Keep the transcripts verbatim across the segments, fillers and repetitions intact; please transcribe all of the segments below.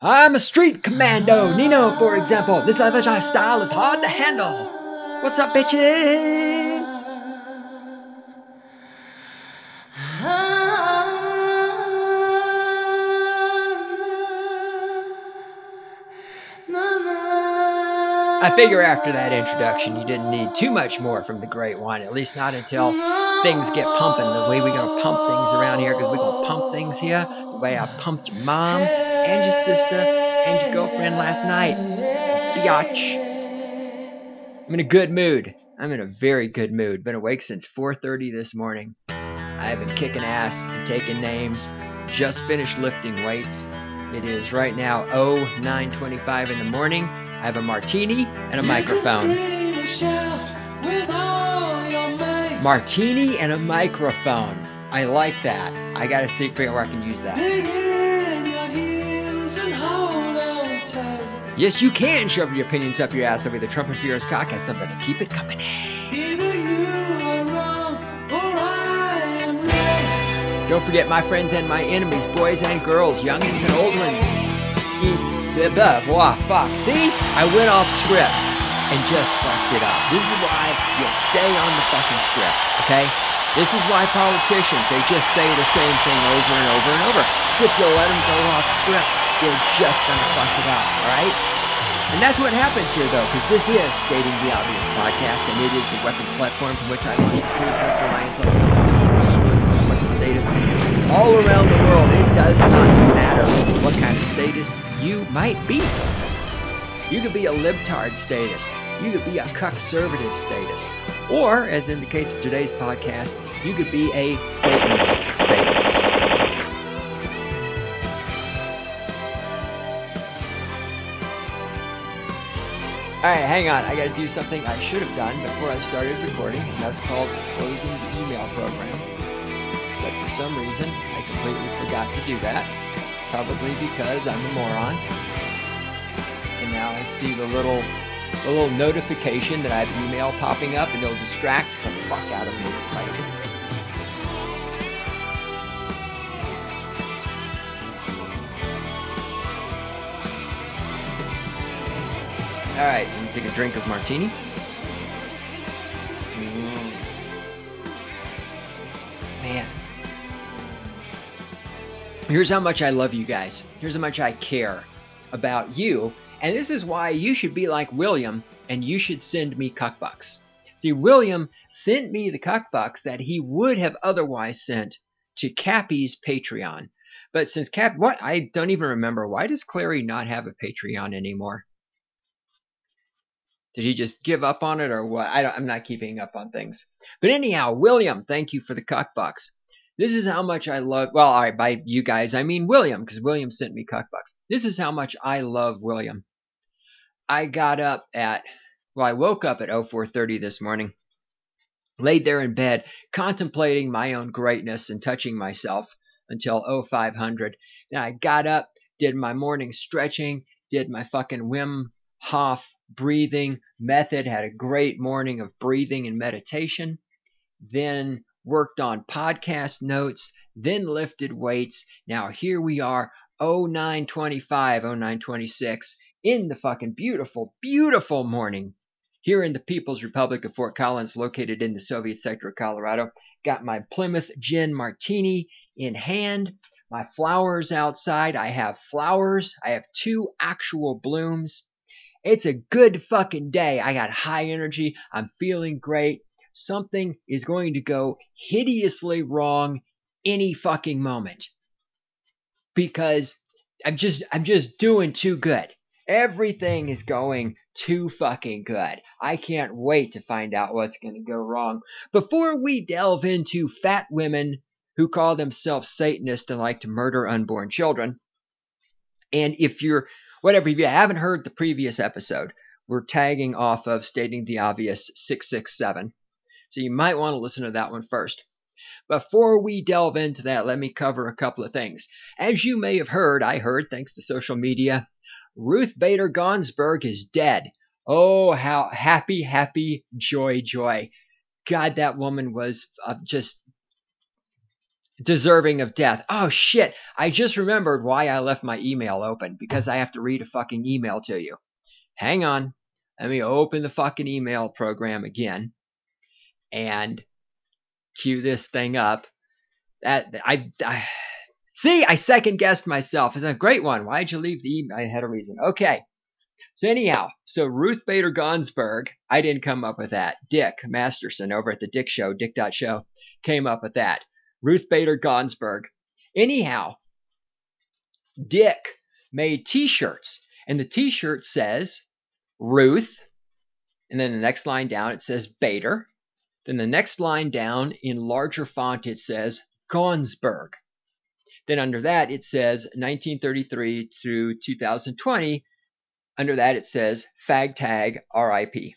I'm a street commando. Nino, for example. This lifestyle is hard to handle. What's up, bitches? I figure after that introduction, you didn't need too much more from the Great One, at least not until things get pumping the way we're going to pump things around here, because we're going to pump things here the way I pumped your mom and your sister and your girlfriend last night. Biatch. I'm in a good mood. I'm in a very good mood. Been awake since four thirty this morning. I've been kicking ass and taking names. Just finished lifting weights. It is right now oh nine twenty-five in the morning. I have a martini and a microphone. Martini and a microphone. I like that. I gotta think, figure out where I can use that. Yes, you can shove your opinions up your ass over the Trump and Furious cock has something to keep it company. Don't forget my friends and my enemies, boys and girls, youngins and old ones. Wow, fuck. See? I went off script and just fucked it up. This is why you stay on the fucking script, okay? This is why politicians, they just say the same thing over and over and over. If you let them go off script, they're just gonna fuck it up, alright? And that's what happens here, though, because this is Stating the Obvious podcast, and it is the weapons platform from which I launch the cruise missile lines on the status all around the world. It does not matter what kind of status you might be. You could be a libtard status. You could be a cuck-servative status. Or, as in the case of today's podcast, you could be a Satanist status. Alright, hang on. I gotta do something I should have done before I started recording, and that's called closing the email program. But for some reason, I completely forgot to do that. Probably because I'm a moron. And now I see the little the little notification that I have email popping up, and it'll distract the fuck out of me. Right? Alright, let me take a drink of martini. Mm. Man. Here's how much I love you guys. Here's how much I care about you. And this is why you should be like William, and you should send me cuckbucks. See, William sent me the cuckbucks that he would have otherwise sent to Cappy's Patreon. But since Cap, what? I don't even remember. Why does Clary not have a Patreon anymore? Did he just give up on it or what? I don't, I'm not keeping up on things. But anyhow, William, thank you for the cuckbucks. This is how much I love, well, all right, by you guys, I mean William, because William sent me cuckbucks. This is how much I love William. I got up at, well, I woke up at oh four thirty this morning, laid there in bed, contemplating my own greatness and touching myself until oh five hundred. Then I got up, did my morning stretching, did my fucking Wim Hof breathing method, had a great morning of breathing and meditation, then worked on podcast notes, then lifted weights. Now here we are, oh nine twenty-five, oh nine twenty-six, in the fucking beautiful, beautiful morning here in the People's Republic of Fort Collins, located in the Soviet sector of Colorado. Got my Plymouth Gin Martini in hand, my flowers outside. I have flowers. I have two actual blooms. It's a good fucking day. I got high energy. I'm feeling great. Something is going to go hideously wrong any fucking moment. Because I'm just I'm just doing too good. Everything is going too fucking good. I can't wait to find out what's going to go wrong. Before we delve into fat women who call themselves Satanists and like to murder unborn children, and if you're Whatever, if you haven't heard the previous episode, we're tagging off of Stating the Obvious six six seven. So you might want to listen to that one first. Before we delve into that, let me cover a couple of things. As you may have heard, I heard, thanks to social media, Ruth Bader Ginsburg is dead. Oh, how happy, happy, joy, joy. God, that woman was uh, just deserving of death. Oh shit, I just remembered why I left my email open, because I have to read a fucking email to you. Hang on. Let me open the fucking email program again and cue this thing up. That I, I see, I second guessed myself. It's a great one. Why'd you leave the email? I had a reason. Okay. So anyhow, so Ruth Bader Ginsburg, I didn't come up with that. Dick Masterson over at the Dick Show, Dick dot show, came up with that. Ruth Bader Ginsburg. Anyhow, Dick made t-shirts, and the t-shirt says Ruth, and then the next line down it says Bader. Then the next line down in larger font it says Ginsburg. Then under that it says nineteen thirty-three through two thousand twenty. Under that it says fag tag R I P.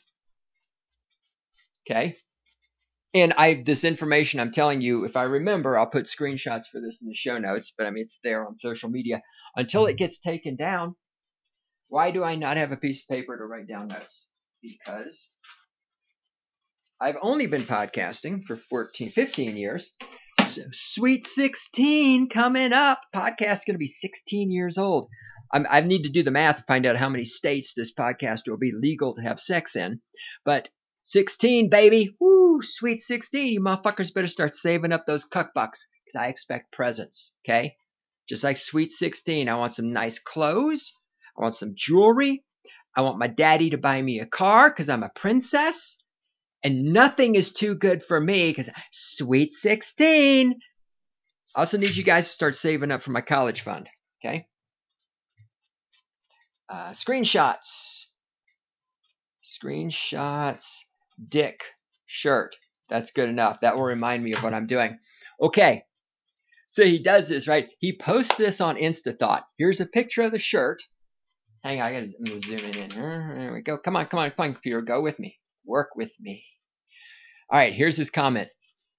Okay? And I this information I'm telling you, if I remember, I'll put screenshots for this in the show notes, but I mean it's there on social media. Until it gets taken down, why do I not have a piece of paper to write down notes? Because I've only been podcasting for fourteen, fifteen years. So sweet sixteen coming up. Podcast's going to be sixteen years old. I'm, I need to do the math to find out how many states this podcast will be legal to have sex in. But sixteen, baby. Woo, sweet sixteen. You motherfuckers better start saving up those cuck bucks because I expect presents, okay? Just like sweet sixteen, I want some nice clothes. I want some jewelry. I want my daddy to buy me a car because I'm a princess. And nothing is too good for me because sweet sixteen. I also need you guys to start saving up for my college fund, okay? Uh, screenshots. Screenshots. Dick shirt. That's good enough. That will remind me of what I'm doing. Okay. So he does this, right? He posts this on InstaThought. Here's a picture of the shirt. Hang on, I gotta I'm gonna zoom it in. There we go. Come on, come on, come on, computer. Go with me. Work with me. All right, here's his comment.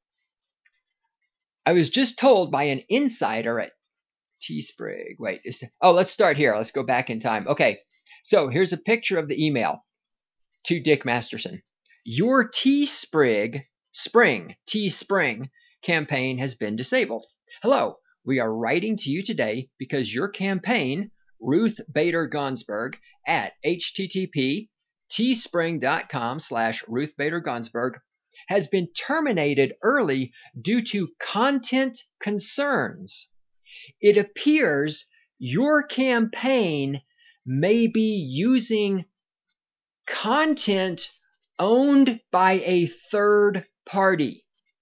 I was just told by an insider at Teesprig. Wait, is, oh, let's start here. Let's go back in time. Okay, so here's a picture of the email to Dick Masterson. Your Teesprig Spring, Teespring campaign has been disabled. Hello, we are writing to you today because your campaign, Ruth Bader Ginsburg, at http teespring.com slash Ruth Bader Ginsburg, has been terminated early due to content concerns. It appears your campaign may be using content owned by a third party.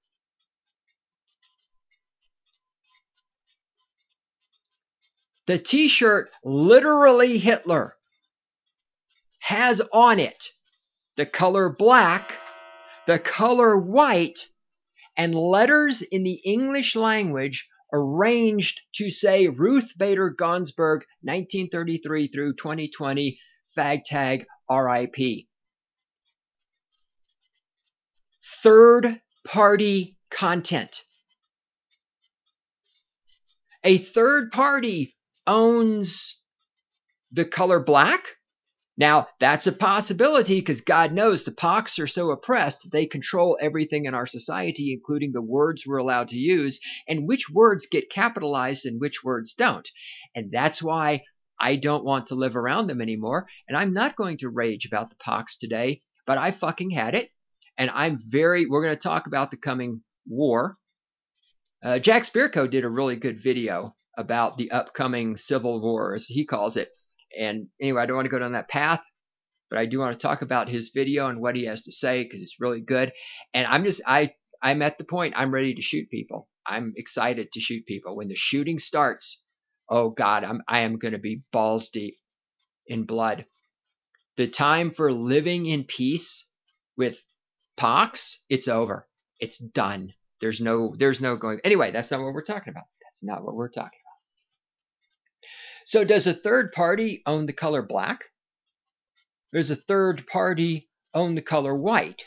The t-shirt, literally Hitler, has on it the color black, the color white, and letters in the English language arranged to say Ruth Bader Ginsburg, nineteen thirty-three through twenty twenty, fag tag R I P. Third party content. A third party owns the color black. Now, that's a possibility because God knows the pox are so oppressed that they control everything in our society, including the words we're allowed to use and which words get capitalized and which words don't. And that's why I don't want to live around them anymore. And I'm not going to rage about the pox today, but I fucking had it. And I'm very, we're going to talk about the coming war. Uh, Jack Spirko did a really good video about the upcoming civil war, as he calls it. And anyway, I don't want to go down that path, but I do want to talk about his video and what he has to say because it's really good. And I'm just, I, I'm at the point I'm ready to shoot people. I'm excited to shoot people. When the shooting starts, oh God, I'm, I am going to be balls deep in blood. The time for living in peace with pox, it's over. It's done. There's no, there's no going. Anyway, that's not what we're talking about. That's not what we're talking about. So does a third party own the color black? Does a third party own the color white?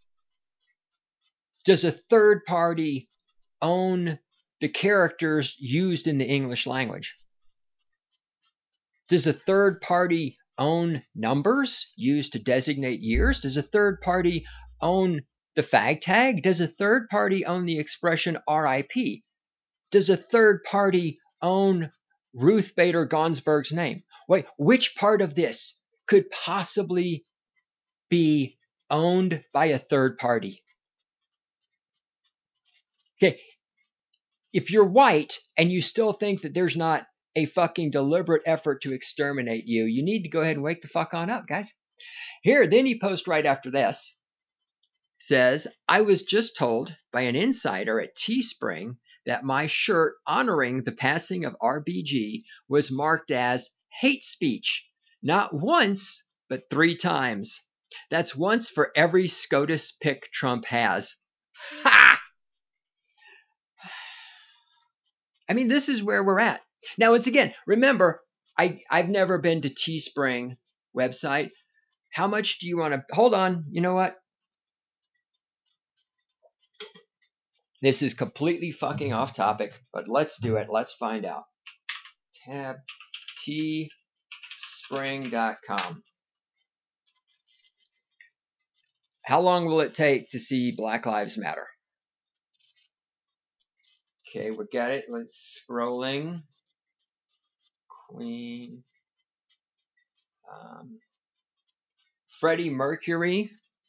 Does a third party own the characters used in the English language? Does a third party own numbers used to designate years? Does a third party own the fag tag? Does a third party own the expression R I P? does a third party own Ruth Bader Ginsburg's name? Wait, which part of this could possibly be owned by a third party? Okay, if you're white and you still think that there's not a fucking deliberate effort to exterminate you, you need to go ahead and wake the fuck on up, guys. Here, then he posts right after this, says, I was just told by an insider at Teespring that my shirt honoring the passing of R B G was marked as hate speech, not once, but three times. That's once for every SCOTUS pick Trump has. Ha! I mean, this is where we're at. Now, once again, remember, I, I've never been to Teespring website. How much do you want to... Hold on. You know what? This is completely fucking off topic, but let's do it. Let's find out. Tab teespring dot com. How long will it take to see Black Lives Matter? Okay, we got it. Let's scrolling. Queen. Um, Freddie Mercury.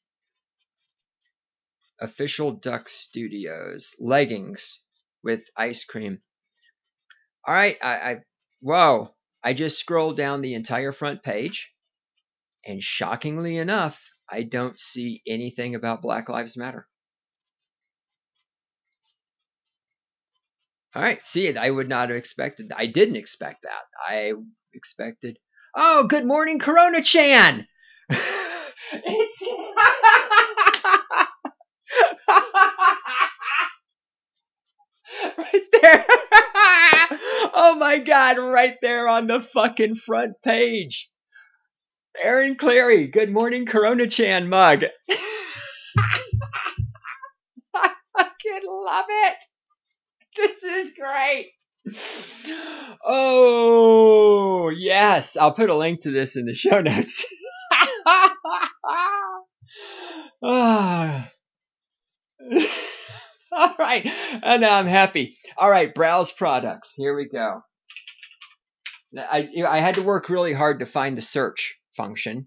Official Duck Studios. Leggings with ice cream. All right, I, I whoa. I just scrolled down the entire front page, and shockingly enough, I don't see anything about Black Lives Matter. All right, see it. I would not have expected. I didn't expect that. I expected. Oh, good morning, Corona Chan. Right there. Oh my God, right there on the fucking front page. Aaron Clary, good morning, Corona Chan mug. I fucking love it. This is great. Oh, yes. I'll put a link to this in the show notes. Oh. All right. And now I'm happy. All right. Browse products. Here we go. I, I had to work really hard to find the search function.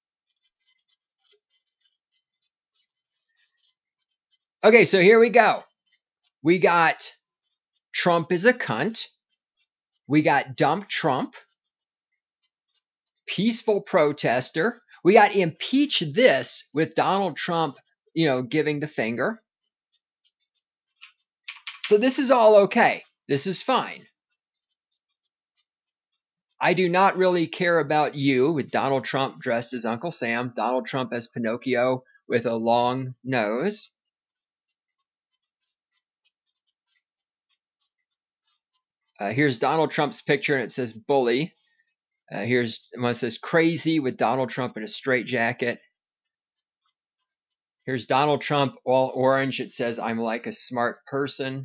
Okay. So here we go. We got Trump is a cunt. We got dump Trump. Peaceful protester. We got impeach this with Donald Trump, you know, giving the finger. So this is all okay. This is fine. I do not really care about you with Donald Trump dressed as Uncle Sam, Donald Trump as Pinocchio with a long nose. Uh, here's Donald Trump's picture and it says bully. Uh, here's one that says crazy with Donald Trump in a straitjacket. Here's Donald Trump all orange. It says I'm like a smart person.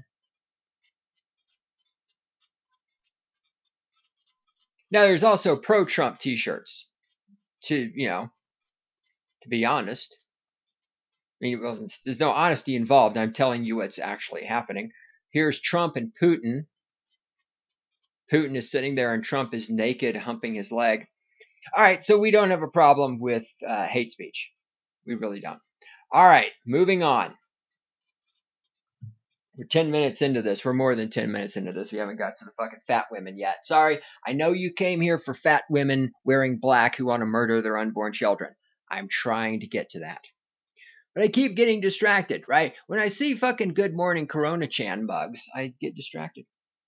Now there's also pro-Trump t-shirts. To, you know, to be honest. I mean, well, there's no honesty involved. I'm telling you what's actually happening. Here's Trump and Putin. Putin is sitting there and Trump is naked, humping his leg. All right, so we don't have a problem with uh, hate speech. We really don't. All right, moving on. We're ten minutes into this. We're more than ten minutes into this. We haven't got to the fucking fat women yet. Sorry, I know you came here for fat women wearing black who want to murder their unborn children. I'm trying to get to that. But I keep getting distracted, right? When I see fucking Good Morning Corona Chan mugs, I get distracted.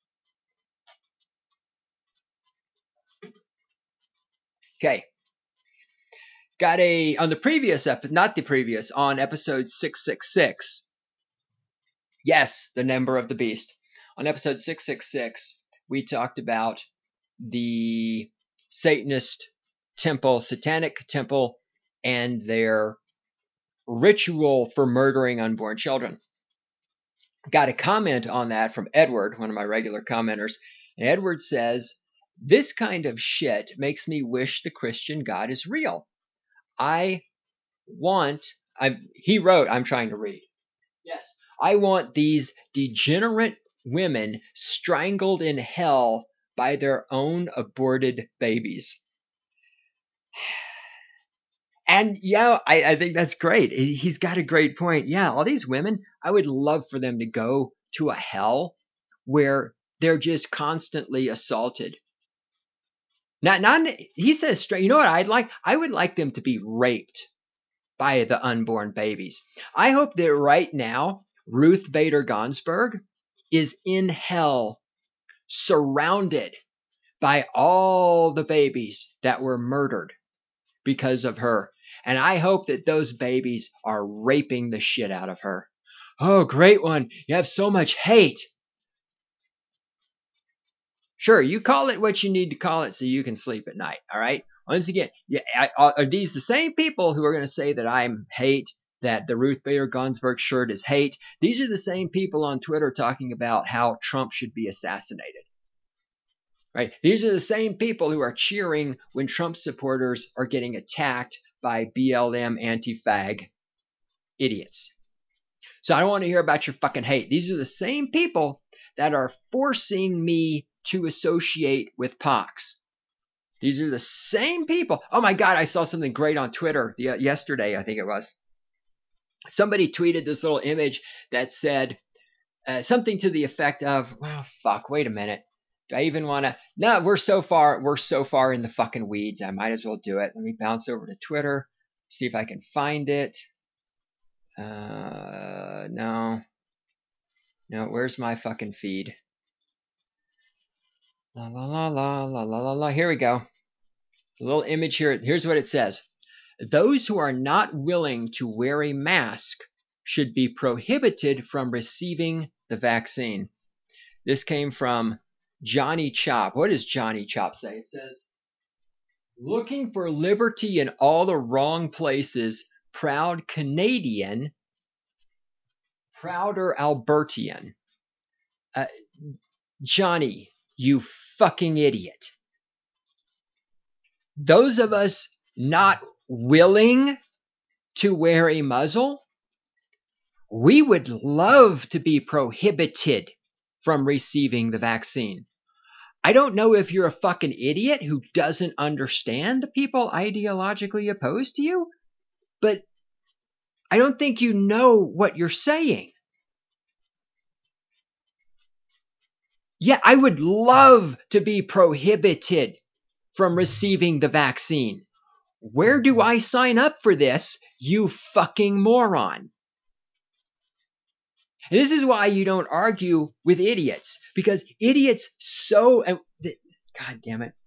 Okay. Got a, on the previous episode, not the previous, on episode six six six. Yes, the number of the beast. On episode six six six, we talked about the Satanist temple, satanic temple, and their ritual for murdering unborn children. Got a comment on that from Edward, one of my regular commenters. And Edward says, this kind of shit makes me wish the Christian God is real. I want, I, he wrote, I'm trying to read. Yes, I want these degenerate women strangled in hell by their own aborted babies. And yeah, I, I think that's great. He's got a great point. Yeah, all these women, I would love for them to go to a hell where they're just constantly assaulted. Not, not. He says straight. You know what I'd like? I would like them to be raped by the unborn babies. I hope that right now Ruth Bader Ginsburg is in hell, surrounded by all the babies that were murdered because of her. And I hope that those babies are raping the shit out of her. Oh, great one. You have so much hate. Sure, you call it what you need to call it so you can sleep at night, all right? Once again, yeah, I, are these the same people who are going to say that I'm hate, that the Ruth Bader Ginsburg shirt is hate? These are the same people on Twitter talking about how Trump should be assassinated. Right? These are the same people who are cheering when Trump supporters are getting attacked by B L M anti-fag idiots. So I don't want to hear about your fucking hate. These are the same people that are forcing me to associate with Pox. These are the same people. Oh my God, I saw something great on Twitter the, uh, yesterday, I think it was. Somebody tweeted this little image that said uh, something to the effect of, well, fuck, wait a minute. Do I even want to? No, we're so far, we're so far in the fucking weeds. I might as well do it. Let me bounce over to Twitter, see if I can find it. Uh, no. No, where's my fucking feed? La la la la la la la la. Here we go. A little image here. Here's what it says. Those who are not willing to wear a mask should be prohibited from receiving the vaccine. This came from Johnny Chop. What does Johnny Chop say? It says, looking for liberty in all the wrong places, proud Canadian, prouder Albertian. Uh, Johnny, you fucking idiot. Those of us not willing to wear a muzzle, we would love to be prohibited from receiving the vaccine. I don't know if you're a fucking idiot who doesn't understand the people ideologically opposed to you, but I don't think you know what you're saying. Yeah, I would love to be prohibited from receiving the vaccine. Where do I sign up for this, you fucking moron? And this is why you don't argue with idiots, because idiots so, God damn it.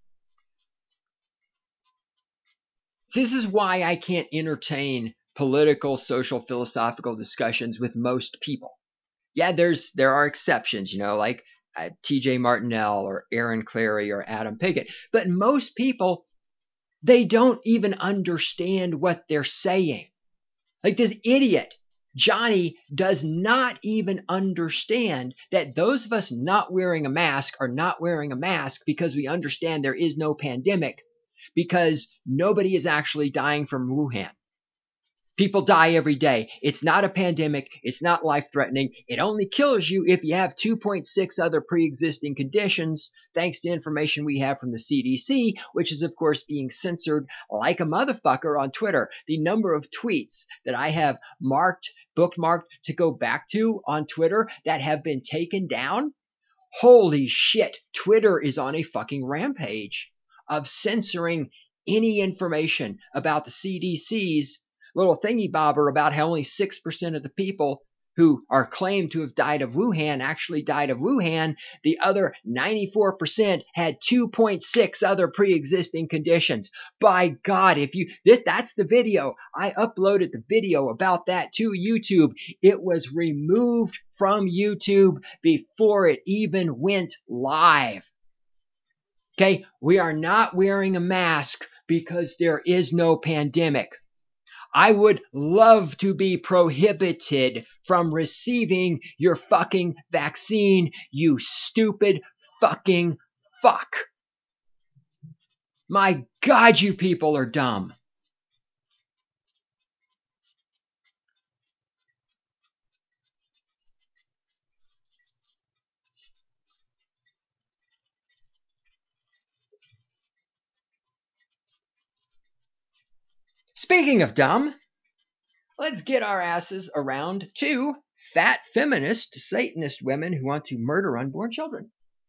This is why I can't entertain political, social, philosophical discussions with most people. Yeah, there's there are exceptions, you know, like uh, T J Martinell or Aaron Clarey or Adam Pickett. But most people, they don't even understand what they're saying. Like this idiot, Johnny, does not even understand that those of us not wearing a mask are not wearing a mask because we understand there is no pandemic, because nobody is actually dying from Wuhan. People die every day. It's not a pandemic. It's not life-threatening. It only kills you if you have two point six other pre-existing conditions, thanks to information we have from the C D C, which is, of course, being censored like a motherfucker on Twitter. The number of tweets that I have marked, bookmarked to go back to on Twitter that have been taken down, holy shit, Twitter is on a fucking rampage of censoring any information about the C D C's little thingy bobber about how only six percent of the people who are claimed to have died of Wuhan actually died of Wuhan. The other ninety-four percent had two point six other pre-existing conditions. By God, if you that, that's the video. I uploaded the video about that to YouTube. It was removed from YouTube before it even went live. Okay, we are not wearing a mask because there is no pandemic. I would love to be prohibited from receiving your fucking vaccine, you stupid fucking fuck. My God, you people are dumb. Speaking of dumb, let's get our asses around to fat feminist Satanist women who want to murder unborn children.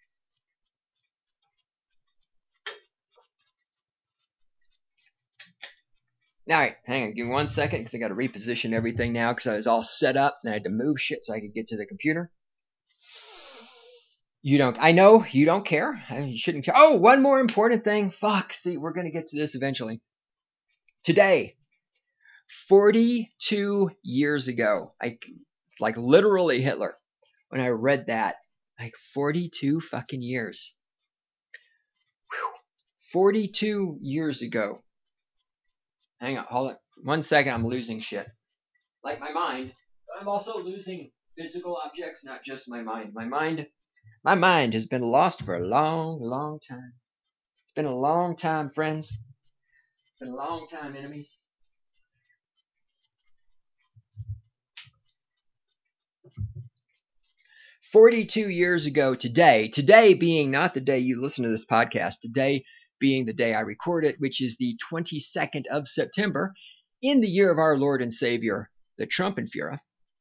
All right, hang on, give me one second because I got to reposition everything now because I was all set up and I had to move shit so I could get to the computer. You don't, I know you don't care. You shouldn't care. Oh, one more important thing. Fuck, see, we're going to get to this eventually. Today, forty-two years ago, I, like literally Hitler, when I read that, like forty-two fucking years. Whew. forty-two years ago. Hang on, hold on. One second, I'm losing shit. Like my mind, but I'm also losing physical objects, not just my mind. My mind, my mind has been lost for a long, long time. It's been a long time, friends. It's been a long time, enemies. forty-two years ago today, today being not the day you listen to this podcast, today being the day I record it, which is the twenty-second of September, in the year of our Lord and Savior, the Trumpenführer.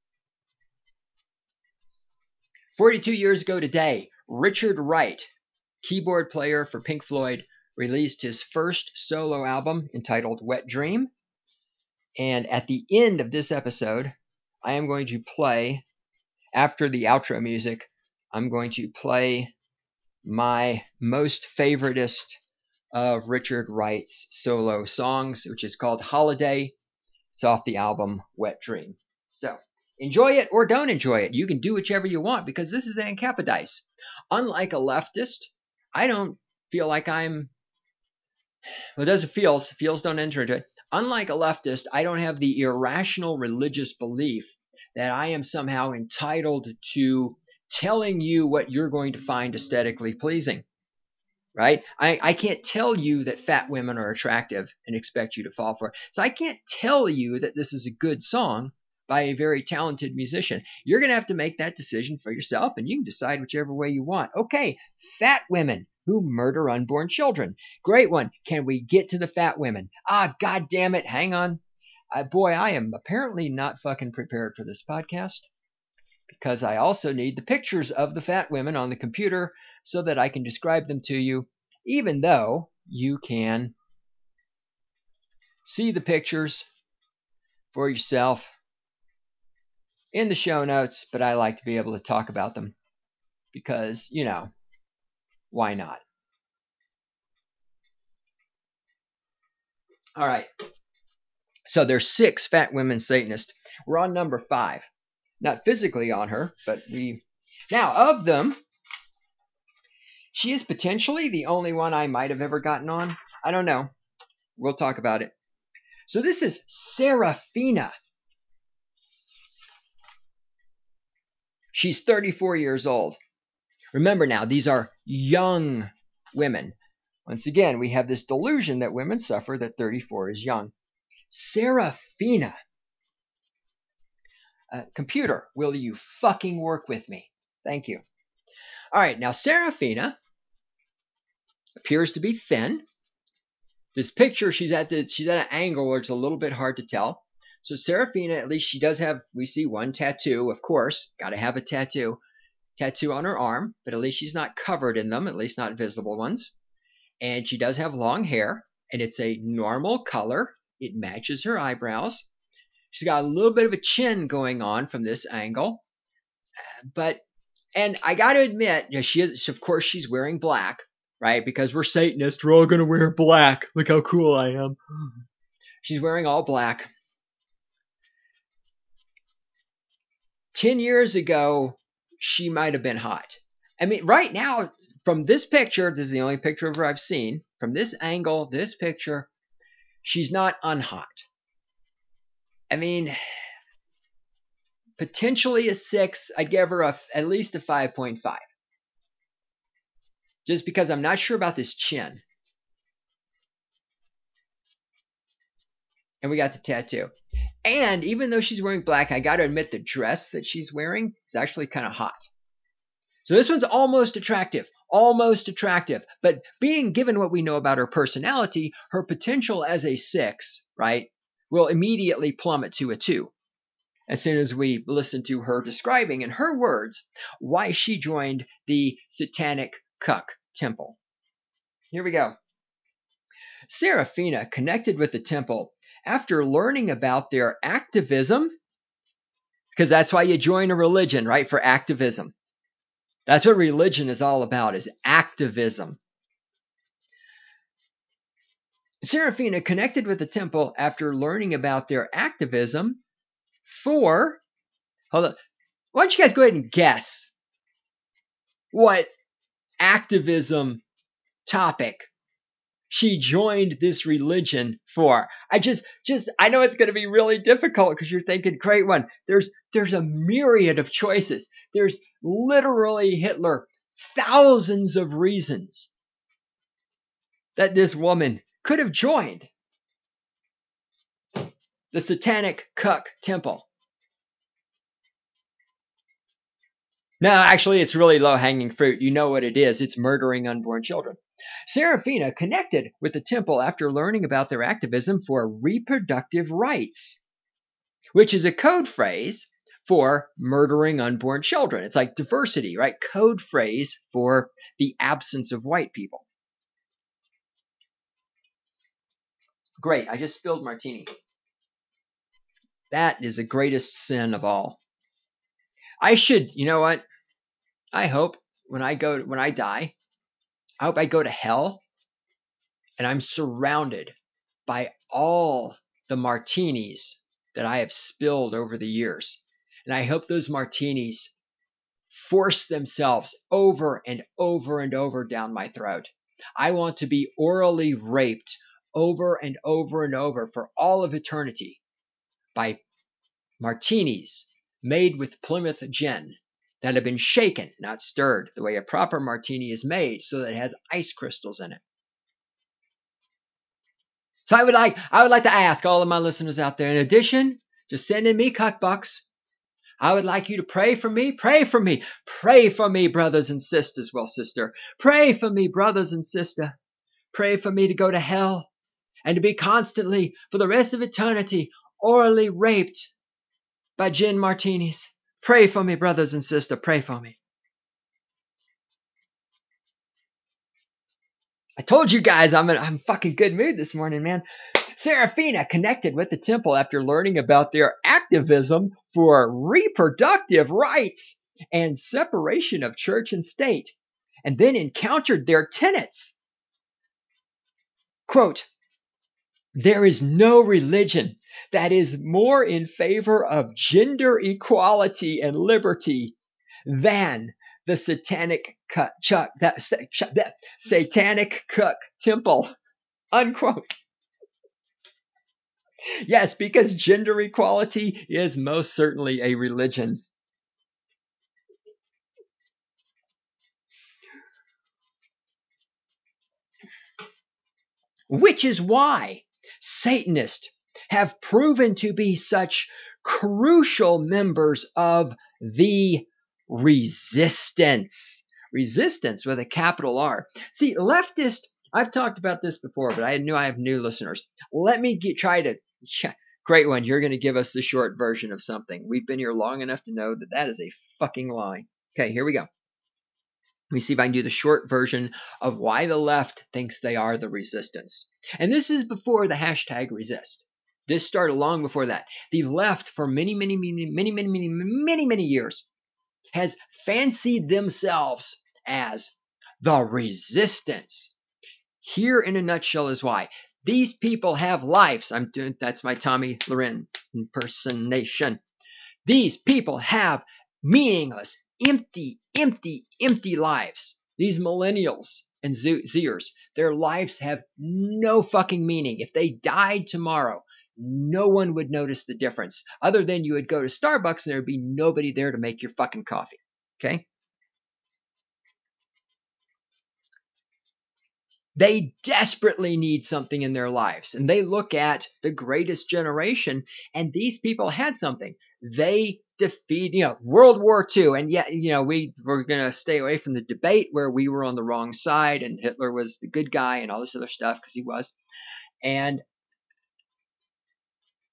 forty-two years ago today, Richard Wright, keyboard player for Pink Floyd, released his first solo album entitled Wet Dream. And at the end of this episode, I am going to play, after the outro music, I'm going to play my most favoritist of Richard Wright's solo songs, which is called Holiday. It's off the album Wet Dream. So enjoy it or don't enjoy it. You can do whichever you want because this is Ancapodice. Unlike a leftist, I don't feel like I'm, well, it doesn't feels, feels don't enter into it. Unlike a leftist, I don't have the irrational religious belief that I am somehow entitled to telling you what you're going to find aesthetically pleasing. Right? I, I can't tell you that fat women are attractive and expect you to fall for it. So I can't tell you that this is a good song by a very talented musician. You're going to have to make that decision for yourself, and you can decide whichever way you want. Okay, fat women who murder unborn children. Great one. Can we get to the fat women? Ah, God damn it. Hang on. Uh, boy, I am apparently not fucking prepared for this podcast because I also need the pictures of the fat women on the computer so that I can describe them to you, even though you can see the pictures for yourself in the show notes, but I like to be able to talk about them because, you know, why not? All right. So there's six fat women Satanists. We're on number five. Not physically on her, but we... Now, of them, she is potentially the only one I might have ever gotten on. I don't know. We'll talk about it. So this is Serafina. She's thirty-four years old. Remember now, these are young women. Once again, we have this delusion that women suffer that thirty-four is young. Serafina. Uh, computer, will you fucking work with me? Thank you. All right, now Serafina appears to be thin. This picture, she's at the she's at an angle where it's a little bit hard to tell. So Serafina, at least she does have, we see one tattoo, of course. Got to have a tattoo. Tattoo on her arm, but at least she's not covered in them, at least not visible ones. And she does have long hair, and it's a normal color. It matches her eyebrows. She's got a little bit of a chin going on from this angle. But, and I got to admit, you know, she is, of course, she's wearing black, right? Because we're Satanists, we're all going to wear black. Look how cool I am. She's wearing all black. Ten years ago, she might have been hot. I mean, right now, from this picture, this is the only picture of her I've seen. From this angle, this picture, she's not unhot. I mean, potentially a six. I'd give her a, at least a five point five. Just because I'm not sure about this chin. And we got the tattoo. And even though she's wearing black, I got to admit the dress that she's wearing is actually kind of hot. So this one's almost attractive. Almost attractive. But being given what we know about her personality, her potential as a six, right? will immediately plummet to a two as soon as we listen to her describing in her words why she joined the Satanic Cuck Temple. Here we go. Serafina connected with the temple after learning about their activism, because that's why you join a religion, right? For activism. That's what religion is all about, is activism. Serafina connected with the temple after learning about their activism for, hold on, why don't you guys go ahead and guess what activism topic she joined this religion for? I just, just, I know it's going to be really difficult because you're thinking, great one. There's, there's a myriad of choices. There's literally, Hitler, thousands of reasons that this woman could have joined the Satanic Cuck Temple. No, actually, it's really low-hanging fruit. You know what it is. It's murdering unborn children. Serafina connected with the temple after learning about their activism for reproductive rights, which is a code phrase for murdering unborn children. It's like diversity, right? Code phrase for the absence of white people. Great, I just spilled martini. That is the greatest sin of all. I should, you know what? I hope when I go, when I die, I hope I go to hell and I'm surrounded by all the martinis that I have spilled over the years. And I hope those martinis force themselves over and over and over down my throat. I want to be orally raped over and over and over for all of eternity by martinis made with Plymouth gin that have been shaken, not stirred, the way a proper martini is made, so that it has ice crystals in it. So I would like I would like to ask all of my listeners out there, in addition to sending me cuck bucks, I would like you to pray for me. Pray for me. Pray for me, brothers and sisters. Well, sister, pray for me, brothers and sister. Pray for me to go to hell and to be constantly, for the rest of eternity, orally raped by gin martinis. Pray for me, brothers and sisters. Pray for me. I told you guys I'm in I'm fucking good mood this morning, man. Serafina connected with the temple after learning about their activism for reproductive rights and separation of church and state, and then encountered their tenets. Quote, there is no religion that is more in favor of gender equality and liberty than the satanic cuck, chuck, that, that satanic cuck temple, unquote. Yes, because gender equality is most certainly a religion. Which is why Satanists have proven to be such crucial members of the resistance. Resistance with a capital R. See, leftist, I've talked about this before, but I knew I have new listeners. Let me get, try to, great one, you're going to give us the short version of something. We've been here long enough to know that that is a fucking lie. Okay, here we go. Let me see if I can do the short version of why the left thinks they are the resistance. And this is before the hashtag resist. This started long before that. The left, for many, many, many, many, many, many, many, many years, has fancied themselves as the resistance. Here in a nutshell is why. These people have lives. I'm doing, that's my Tommy Loren impersonation. These people have meaningless, empty, empty, empty lives. These millennials and Zers, their lives have no fucking meaning. If they died tomorrow, no one would notice the difference, other than you would go to Starbucks and there would be nobody there to make your fucking coffee. Okay? They desperately need something in their lives, and they look at the greatest generation, and these people had something. They defeat, you know, World War Two, and yet, you know, we were going to stay away from the debate where we were on the wrong side and Hitler was the good guy and all this other stuff, because he was. And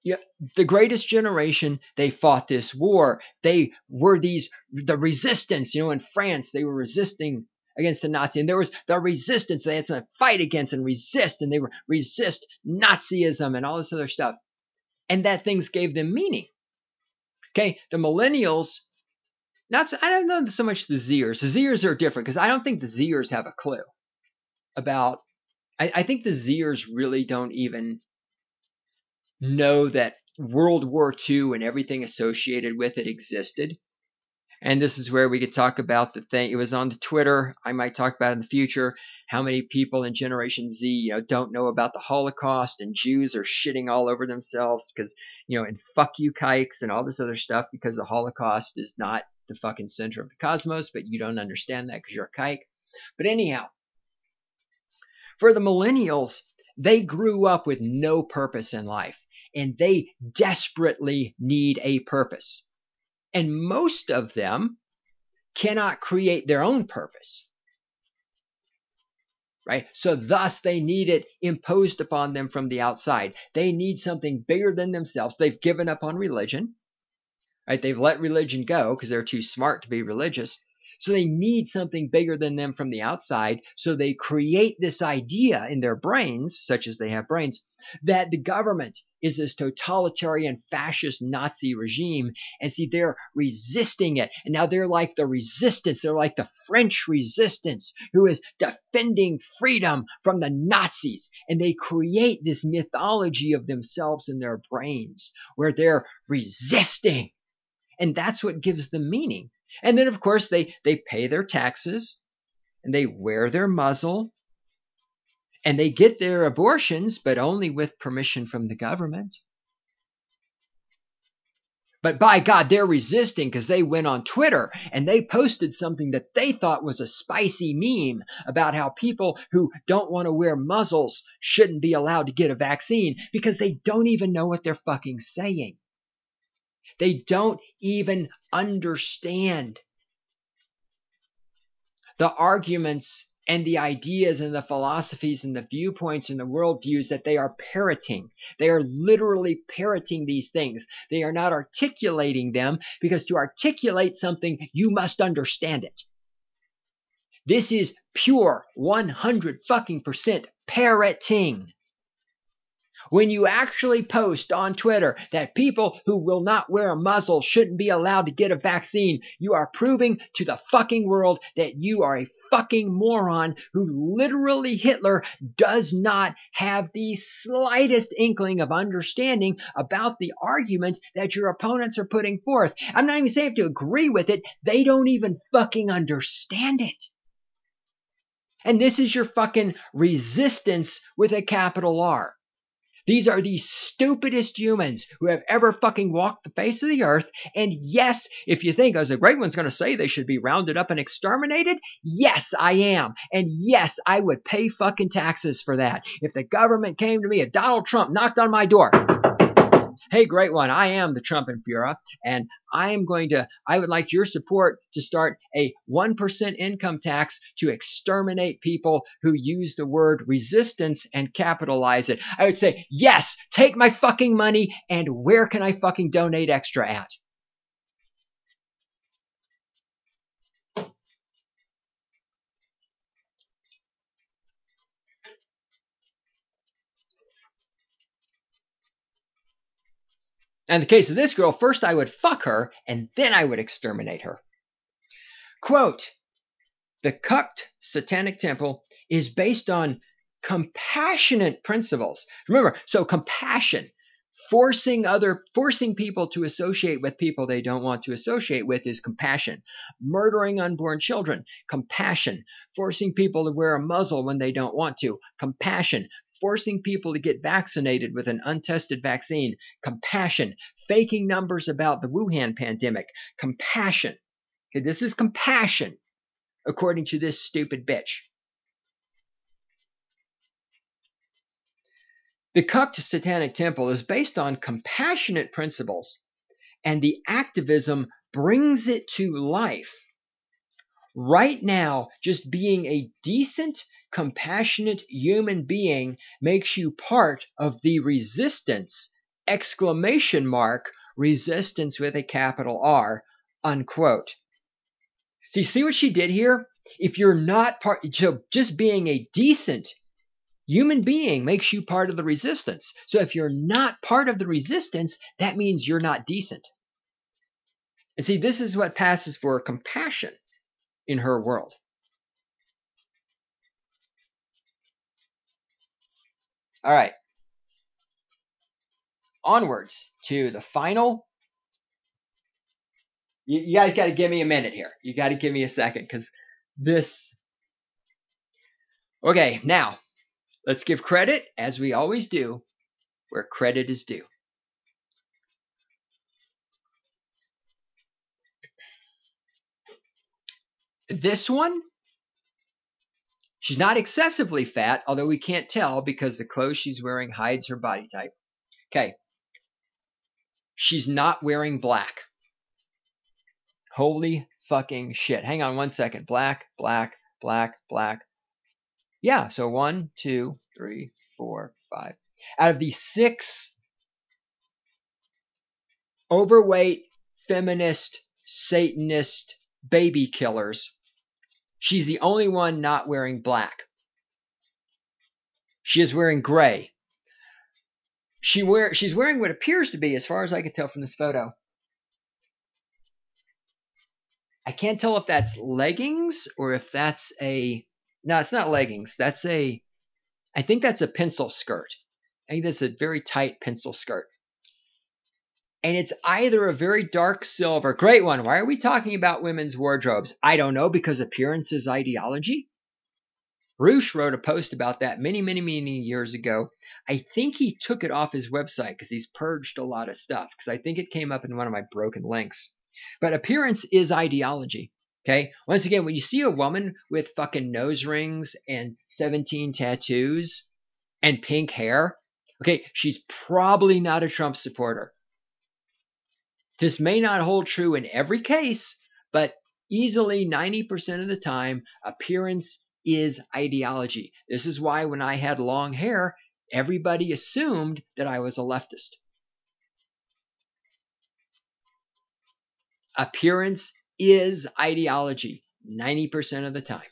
Yeah, the greatest generation, they fought this war. They were these, the resistance, you know, in France, they were resisting against the Nazi. And there was the resistance they had to fight against and resist. And they were resist Nazism and all this other stuff. And that things gave them meaning. Okay, the millennials, not so, I don't know so much the Zers. The Zers are different because I don't think the Zers have a clue about, I, I think the Zers really don't even know that World War Two and everything associated with it existed. And this is where we could talk about the thing. It was on the Twitter. I might talk about it in the future. How many people in Generation Z, you know, don't know about the Holocaust, and Jews are shitting all over themselves because, you know, and fuck you kikes and all this other stuff because the Holocaust is not the fucking center of the cosmos, but you don't understand that because you're a kike. But anyhow, for the millennials, they grew up with no purpose in life, and they desperately need a purpose. And most of them cannot create their own purpose. Right? So thus they need it imposed upon them from the outside. They need something bigger than themselves. They've given up on religion. Right? They've let religion go because they're too smart to be religious. So they need something bigger than them from the outside. So they create this idea in their brains, such as they have brains, that the government is this totalitarian fascist Nazi regime. And see, they're resisting it. And now they're like the resistance. They're like the French resistance who is defending freedom from the Nazis. And they create this mythology of themselves in their brains where they're resisting. And that's what gives them meaning. And then, of course, they, they pay their taxes and they wear their muzzle and they get their abortions, but only with permission from the government. But by God, they're resisting because they went on Twitter and they posted something that they thought was a spicy meme about how people who don't want to wear muzzles shouldn't be allowed to get a vaccine because they don't even know what they're fucking saying. They don't even understand the arguments and the ideas and the philosophies and the viewpoints and the worldviews that they are parroting. They are literally parroting these things. They are not articulating them because to articulate something, you must understand it. This is pure one hundred fucking percent parroting. When you actually post on Twitter that people who will not wear a muzzle shouldn't be allowed to get a vaccine, you are proving to the fucking world that you are a fucking moron who literally Hitler does not have the slightest inkling of understanding about the argument that your opponents are putting forth. I'm not even saying to agree with it. They don't even fucking understand it. And this is your fucking resistance with a capital R. These are the stupidest humans who have ever fucking walked the face of the earth. And yes, if you think, as a great one's going to say they should be rounded up and exterminated, yes, I am. And yes, I would pay fucking taxes for that. If the government came to me, if Donald Trump knocked on my door, hey, great one, I am the Trumpenführer, and I am going to, I would like your support to start a one percent income tax to exterminate people who use the word resistance and capitalize it. I would say, yes, take my fucking money, and where can I fucking donate extra at? In the case of this girl, first I would fuck her, and then I would exterminate her. Quote, the cucked satanic temple is based on compassionate principles. Remember, so compassion, forcing other, forcing people to associate with people they don't want to associate with is compassion. Murdering unborn children, compassion. Forcing people to wear a muzzle when they don't want to, compassion. Forcing people to get vaccinated with an untested vaccine, compassion. Faking numbers about the Wuhan pandemic, compassion. Okay, this is compassion, according to this stupid bitch. The cucked satanic temple is based on compassionate principles, and the activism brings it to life. Right now, just being a decent, compassionate human being makes you part of the resistance exclamation mark, resistance with a capital R, unquote. See, see what she did here? If you're not part, so just being a decent human being makes you part of the resistance. So if you're not part of the resistance, that means you're not decent. And see, this is what passes for compassion in her world. All right. Onwards to the final. You, you guys got to give me a minute here. You got to give me a second because this. Okay, now let's give credit, as we always do, where credit is due. This one, she's not excessively fat, although we can't tell because the clothes she's wearing hides her body type. Okay. She's not wearing black. Holy fucking shit. Hang on one second. Black, black, black, black. Yeah, so one, two, three, four, five. Out of these six overweight, feminist, Satanist baby killers, she's the only one not wearing black. She is wearing gray. She wear, she's wearing what appears to be, as far as I can tell from this photo, I can't tell if that's leggings or if that's a... No, it's not leggings. That's a... I think that's a pencil skirt. I think that's a very tight pencil skirt. And it's either a very dark silver... Great one. Why are we talking about women's wardrobes? I don't know, because appearance is ideology. Roosh wrote a post about that many, many, many years ago. I think he took it off his website because he's purged a lot of stuff. Because I think it came up in one of my broken links. But appearance is ideology. Okay? Once again, when you see a woman with fucking nose rings and seventeen tattoos and pink hair, okay, she's probably not a Trump supporter. This may not hold true in every case, but easily ninety percent of the time, appearance is ideology. This is why when I had long hair, everybody assumed that I was a leftist. Appearance is ideology ninety percent of the time.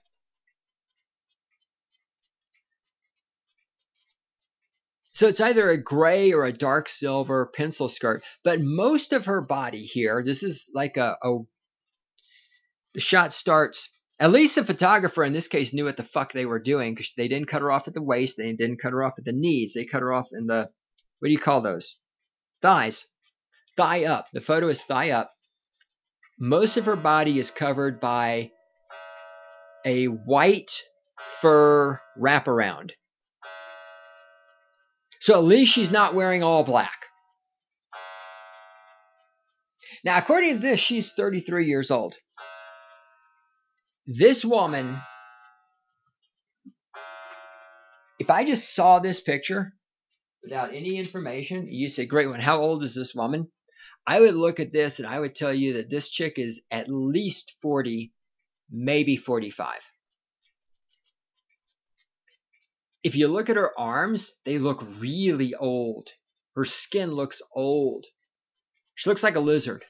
So it's either a gray or a dark silver pencil skirt, but most of her body here, this is like a, a the shot starts, at least the photographer in this case knew what the fuck they were doing because they didn't cut her off at the waist, they didn't cut her off at the knees, they cut her off in the, what do you call those? Thighs. Thigh up. The photo is thigh up. Most of her body is covered by a white fur wraparound. So at least she's not wearing all black. Now, according to this, she's thirty-three years old. This woman, if I just saw this picture without any information, you say, great one, how old is this woman? I would look at this and I would tell you that this chick is at least forty, maybe forty-five. If you look at her arms, they look really old. Her skin looks old. She looks like a lizard.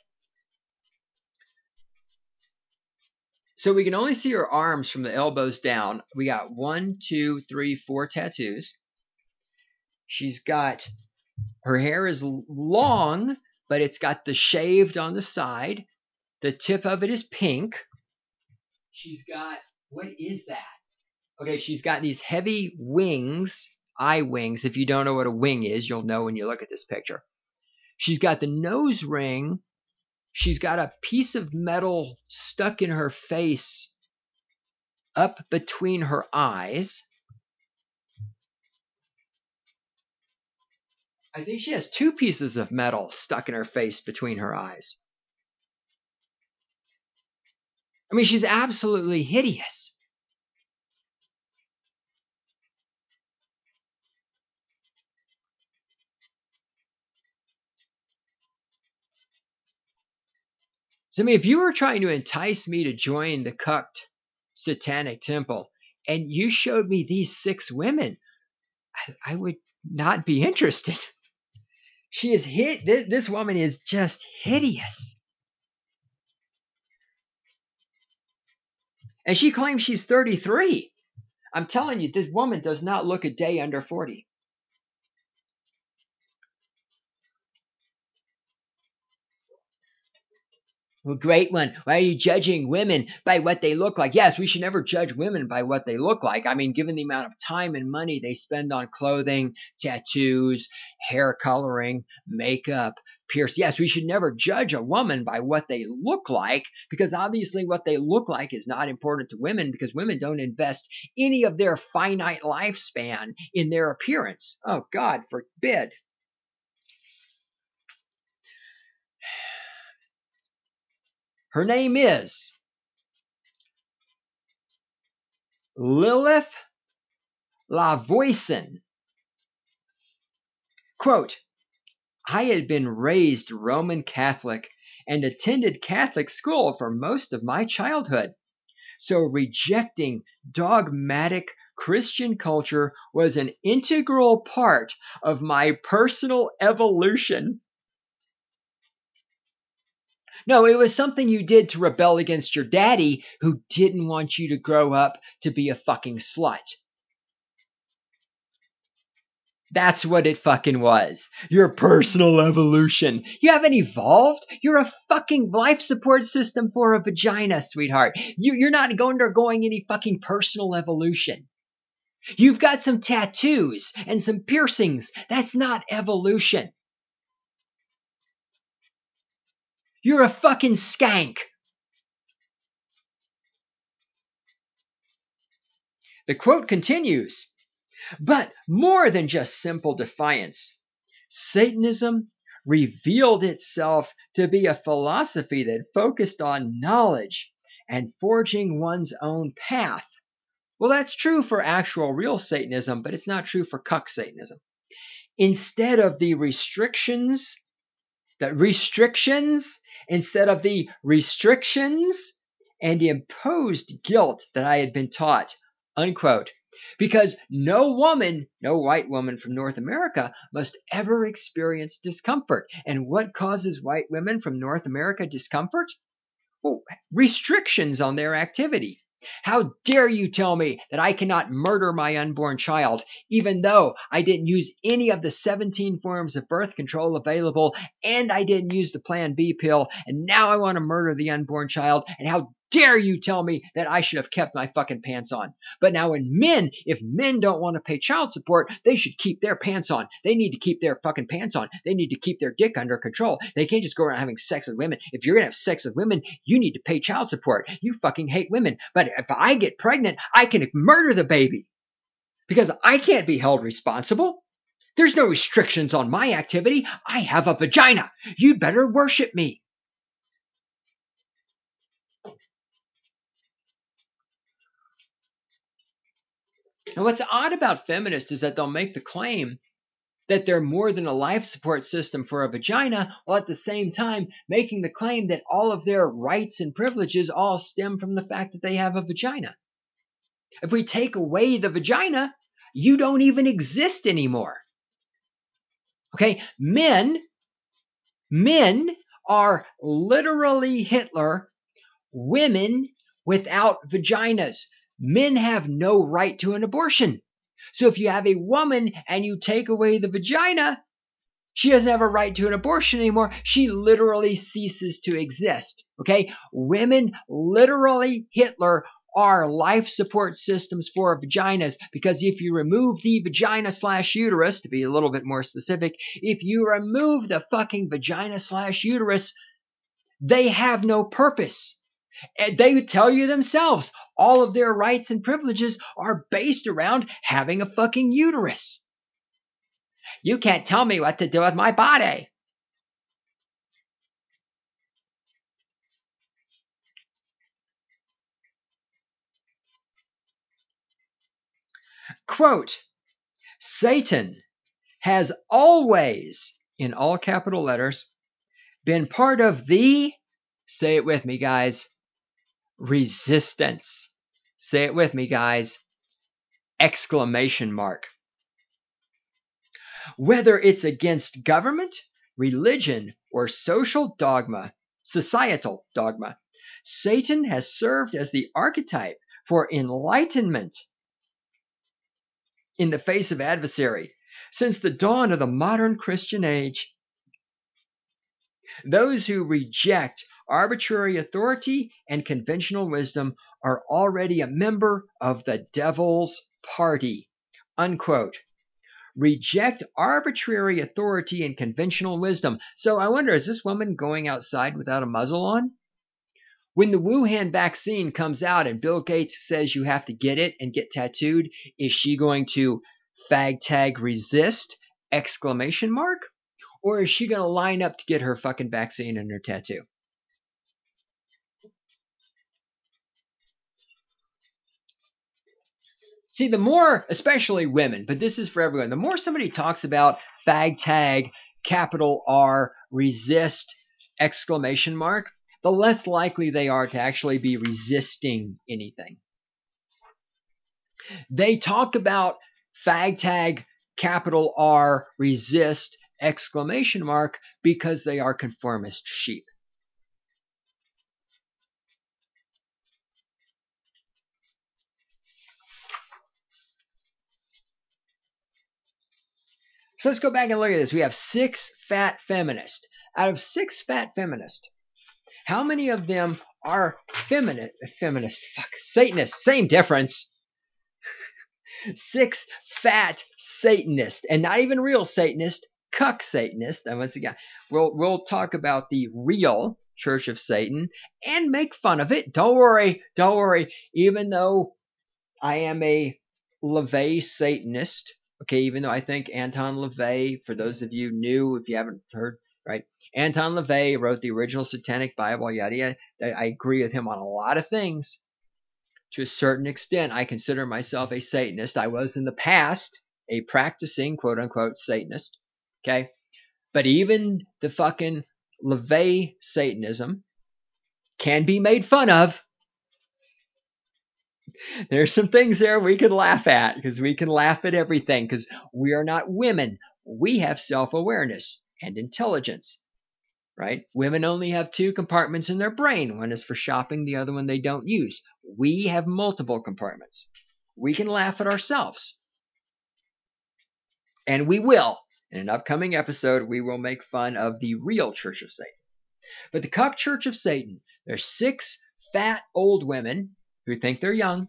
So we can only see her arms from the elbows down. We got one, two, three, four tattoos. She's got, her hair is long, but it's got the shaved on the side. The tip of it is pink. She's got, what is that? Okay, she's got these heavy wings, eye wings. If you don't know what a wing is, you'll know when you look at this picture. She's got the nose ring. She's got a piece of metal stuck in her face up between her eyes. I think she has two pieces of metal stuck in her face between her eyes. I mean, she's absolutely hideous. So, I mean, if you were trying to entice me to join the cucked satanic temple and you showed me these six women, I, I would not be interested. She is hit. This, this woman is just hideous. And she claims she's thirty-three. I'm telling you, this woman does not look a day under forty. Well, great one. Why are you judging women by what they look like? Yes, we should never judge women by what they look like. I mean, given the amount of time and money they spend on clothing, tattoos, hair coloring, makeup, pierce. Yes, we should never judge a woman by what they look like, because obviously what they look like is not important to women, because women don't invest any of their finite lifespan in their appearance. Oh, God forbid. Her name is Lilith Lavoisin. Quote, I had been raised Roman Catholic and attended Catholic school for most of my childhood. So rejecting dogmatic Christian culture was an integral part of my personal evolution. No, it was something you did to rebel against your daddy who didn't want you to grow up to be a fucking slut. That's what it fucking was. Your personal evolution. You haven't evolved. You're a fucking life support system for a vagina, sweetheart. You, you're not undergoing any fucking personal evolution. You've got some tattoos and some piercings. That's not evolution. You're a fucking skank. The quote continues, but more than just simple defiance, Satanism revealed itself to be a philosophy that focused on knowledge and forging one's own path. Well, that's true for actual real Satanism, but it's not true for cuck Satanism. Instead of the restrictions, the restrictions, instead of the restrictions and imposed guilt that I had been taught, unquote. Because no woman, no white woman from North America must ever experience discomfort. And what causes white women from North America discomfort? Well, restrictions on their activity. How dare you tell me that I cannot murder my unborn child, even though I didn't use any of the seventeen forms of birth control available, and I didn't use the Plan B pill, and now I want to murder the unborn child, and how dare you tell me that I should have kept my fucking pants on. But now when men, if men don't want to pay child support, they should keep their pants on. They need to keep their fucking pants on. They need to keep their dick under control. They can't just go around having sex with women. If you're going to have sex with women, you need to pay child support. You fucking hate women. But if I get pregnant, I can murder the baby because I can't be held responsible. There's no restrictions on my activity. I have a vagina. You'd better worship me. And what's odd about feminists is that they'll make the claim that they're more than a life support system for a vagina, while at the same time making the claim that all of their rights and privileges all stem from the fact that they have a vagina. If we take away the vagina, you don't even exist anymore. Okay, men, men are literally Hitler, women without vaginas. Men have no right to an abortion. So if you have a woman and you take away the vagina, she doesn't have a right to an abortion anymore. She literally ceases to exist. Okay? Women, literally Hitler, are life support systems for vaginas, because if you remove the vagina slash uterus, to be a little bit more specific, if you remove the fucking vagina slash uterus, they have no purpose. And they tell you themselves, all of their rights and privileges are based around having a fucking uterus. You can't tell me what to do with my body. Quote, Satan has always, in all capital letters, been part of the, say it with me, guys, resistance. Say it with me, guys, exclamation mark. Whether it's against government, religion, or social dogma, societal dogma, Satan has served as the archetype for enlightenment in the face of adversary since the dawn of the modern Christian age. Those who reject arbitrary authority and conventional wisdom are already a member of the devil's party. Unquote. Reject arbitrary authority and conventional wisdom. So I wonder, is this woman going outside without a muzzle on? When the Wuhan vaccine comes out and Bill Gates says you have to get it and get tattooed, is she going to fag tag resist exclamation mark? Or is she going to line up to get her fucking vaccine and her tattoo? See, the more, especially women, but this is for everyone, the more somebody talks about fag tag, capital R, resist, exclamation mark, the less likely they are to actually be resisting anything. They talk about fag tag, capital R, resist, exclamation mark, because they are conformist sheep. So let's go back and look at this. We have six fat feminists. Out of six fat feminists, how many of them are feminist? Feminist, fuck, Satanists, same difference. Six fat Satanists, and not even real Satanist, cuck Satanist. And once again, we'll we'll talk about the real Church of Satan and make fun of it. Don't worry, don't worry. Even though I am a LaVey Satanist, okay, even though I think Anton LaVey, for those of you new, if you haven't heard, right, Anton LaVey wrote the original Satanic Bible, yada yada. I agree with him on a lot of things. To a certain extent, I consider myself a Satanist. I was in the past a practicing, quote unquote, Satanist, okay? But even the fucking LaVey Satanism can be made fun of. There's some things there we can laugh at, because we can laugh at everything, because we are not women. We have self-awareness and intelligence, right? Women only have two compartments in their brain. One is for shopping, the other one they don't use. We have multiple compartments. We can laugh at ourselves. And we will. In an upcoming episode, we will make fun of the real Church of Satan. But the cuck Church of Satan, there's six fat old women who think they're young.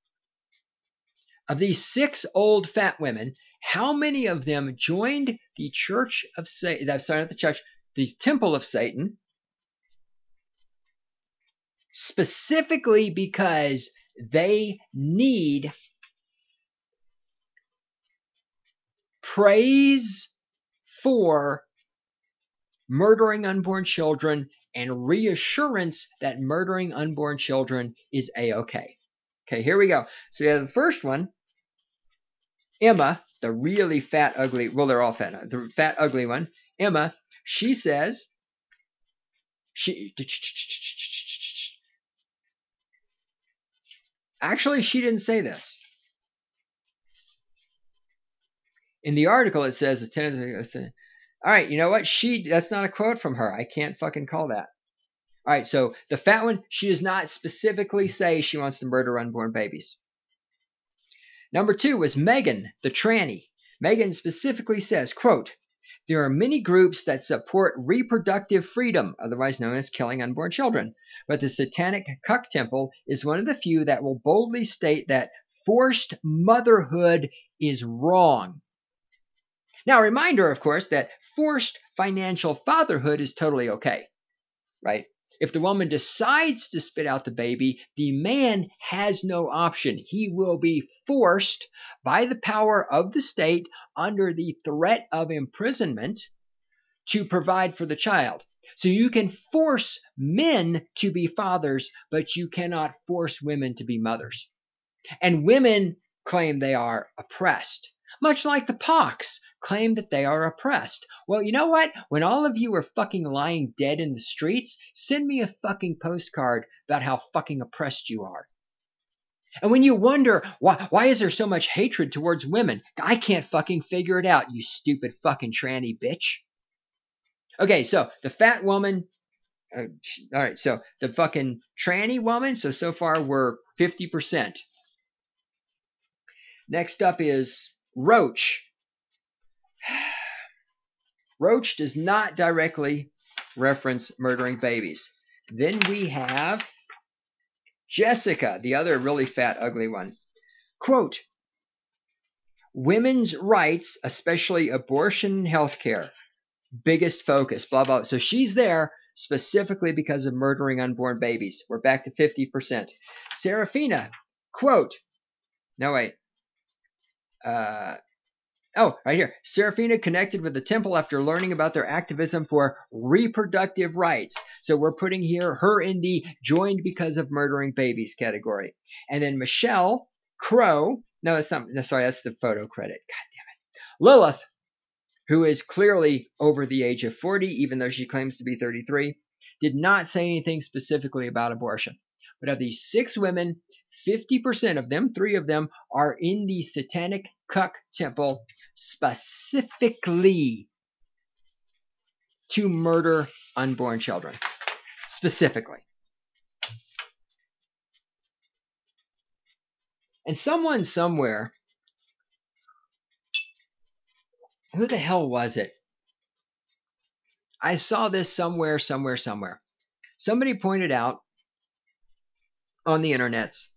Of these six old fat women, how many of them joined the Church of Satan, sorry, not the church, the Temple of Satan, specifically because they need praise for murdering unborn children and reassurance that murdering unborn children is A-okay. Okay, here we go. So we have the first one, Emma, the really fat, ugly, well, they're all fat, the fat, ugly one, Emma, she says, she, actually, she didn't say this. In the article, it says, all right, you know what? She, that's not a quote from her. I can't fucking call that. All right, so the fat one, she does not specifically say she wants to murder unborn babies. Number two was Megan, the tranny. Megan specifically says, quote, there are many groups that support reproductive freedom, otherwise known as killing unborn children, but the Satanic Cuck Temple is one of the few that will boldly state that forced motherhood is wrong. Now, a reminder, of course, that forced financial fatherhood is totally okay, right? If the woman decides to spit out the baby, the man has no option. He will be forced by the power of the state under the threat of imprisonment to provide for the child. So you can force men to be fathers, but you cannot force women to be mothers. And women claim they are oppressed. Much like the pox claim that they are oppressed. Well, you know what? When all of you are fucking lying dead in the streets, send me a fucking postcard about how fucking oppressed you are. And when you wonder why why is there so much hatred towards women, I can't fucking figure it out, you stupid fucking tranny bitch. Okay, so the fat woman. Uh, all right, so the fucking tranny woman. So so far we're fifty percent. Next up is Roach. Roach does not directly reference murdering babies. Then we have Jessica, the other really fat, ugly one. Quote, women's rights, especially abortion and healthcare, biggest focus, blah, blah. So she's there specifically because of murdering unborn babies. We're back to fifty percent. Serafina, quote, no, wait. Uh, oh, right here. Serafina connected with the temple after learning about their activism for reproductive rights. So we're putting here her in the joined because of murdering babies category. And then Michelle Crow. No, that's not. No, sorry, that's the photo credit. God damn it. Lilith, who is clearly over the age of forty, even though she claims to be thirty-three, did not say anything specifically about abortion. But of these six women, fifty percent of them, three of them, are in the satanic cuck temple specifically to murder unborn children. Specifically. And someone somewhere, who the hell was it? I saw this somewhere, somewhere, somewhere. Somebody pointed out on the internets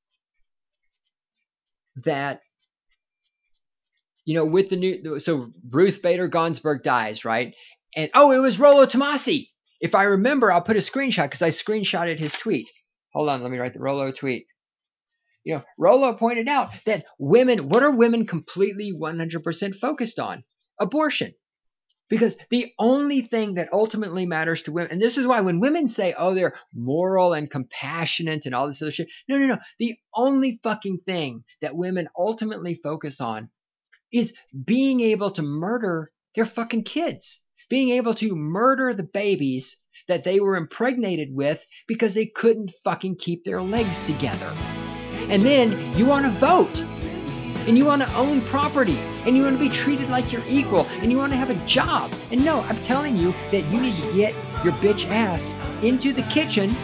that, you know, with the new, so Ruth Bader Ginsburg dies, right? And, oh, it was Rollo Tomasi. If I remember, I'll put a screenshot because I screenshotted his tweet. Hold on, let me write the Rollo tweet. You know, Rollo pointed out that women, what are women completely one hundred percent focused on? Abortion. Because the only thing that ultimately matters to women, and this is why when women say, oh, they're moral and compassionate and all this other shit, no, no, no. The only fucking thing that women ultimately focus on is being able to murder their fucking kids, being able to murder the babies that they were impregnated with because they couldn't fucking keep their legs together. And then you want to vote, and you want to own property, and you want to be treated like you're equal, and you want to have a job. And no, I'm telling you that you need to get your bitch ass into the kitchen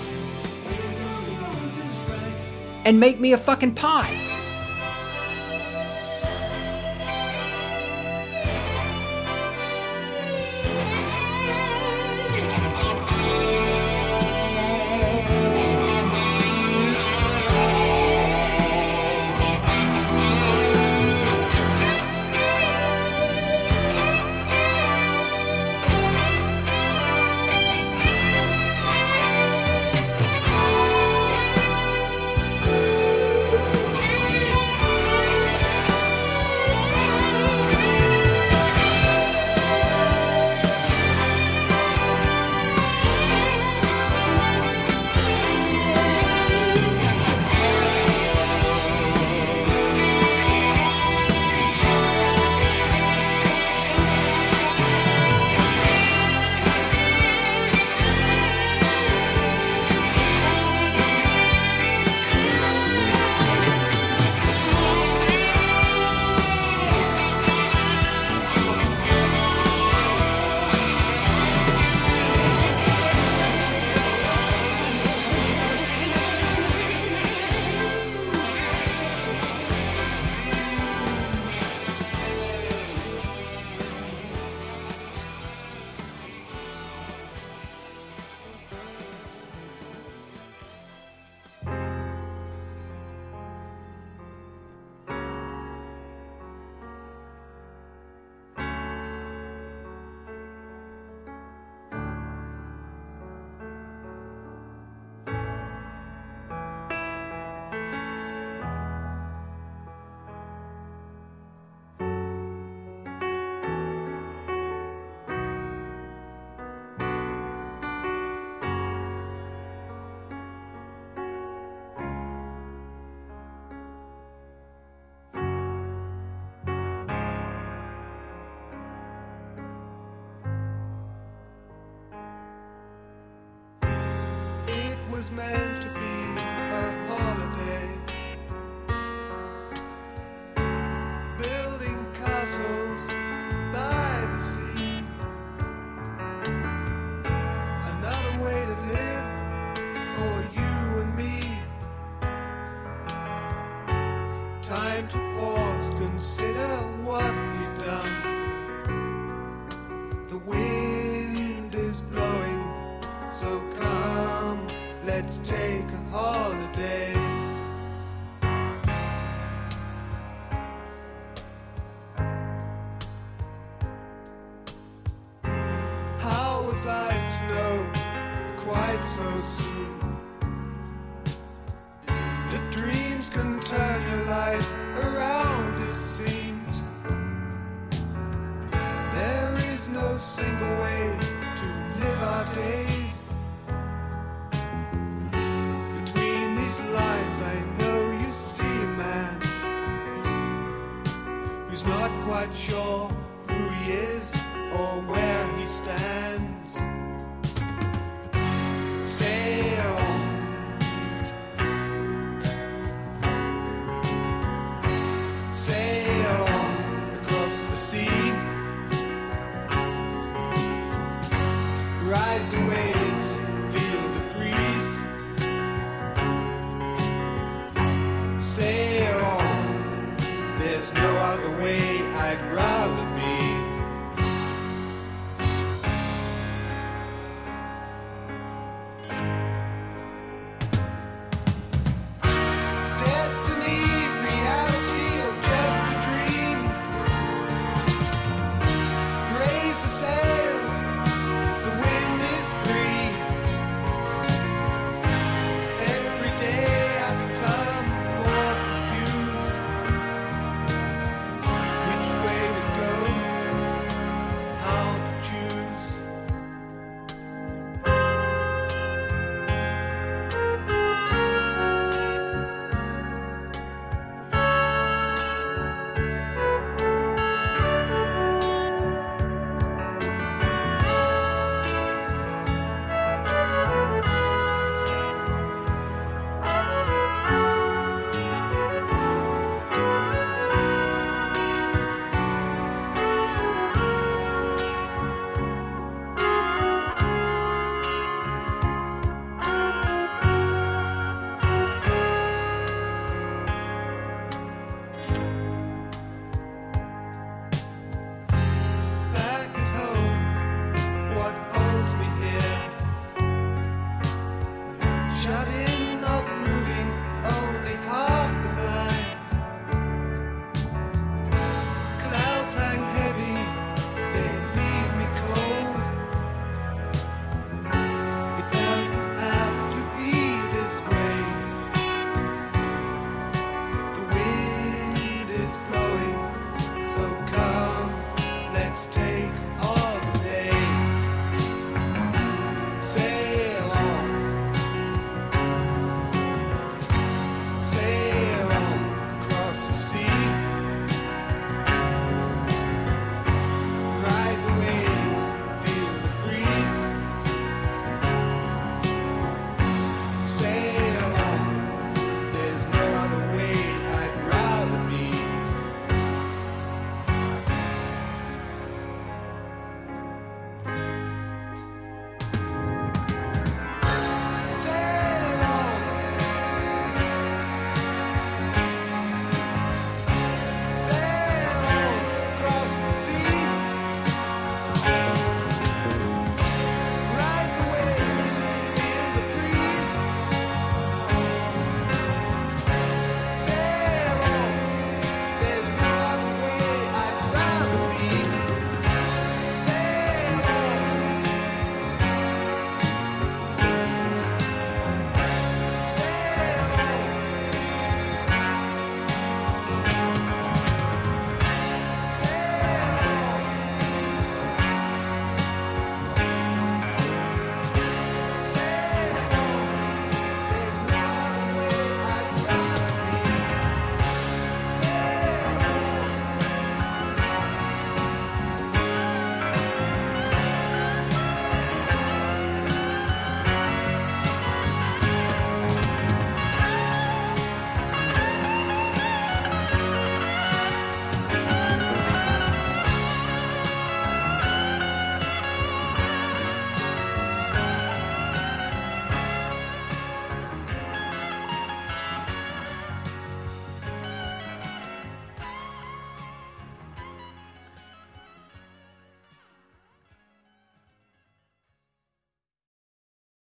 and make me a fucking pie. Meant to be a holiday, sight to know quite so soon that dreams can turn your life around, it seems. There is no single way to live our days. Between these lines I know you see a man who's not quite sure who he is or where he stands. Sail on, sail on across the sea. Ride the waves, feel the breeze. Sail on, there's no other way I'd rather be.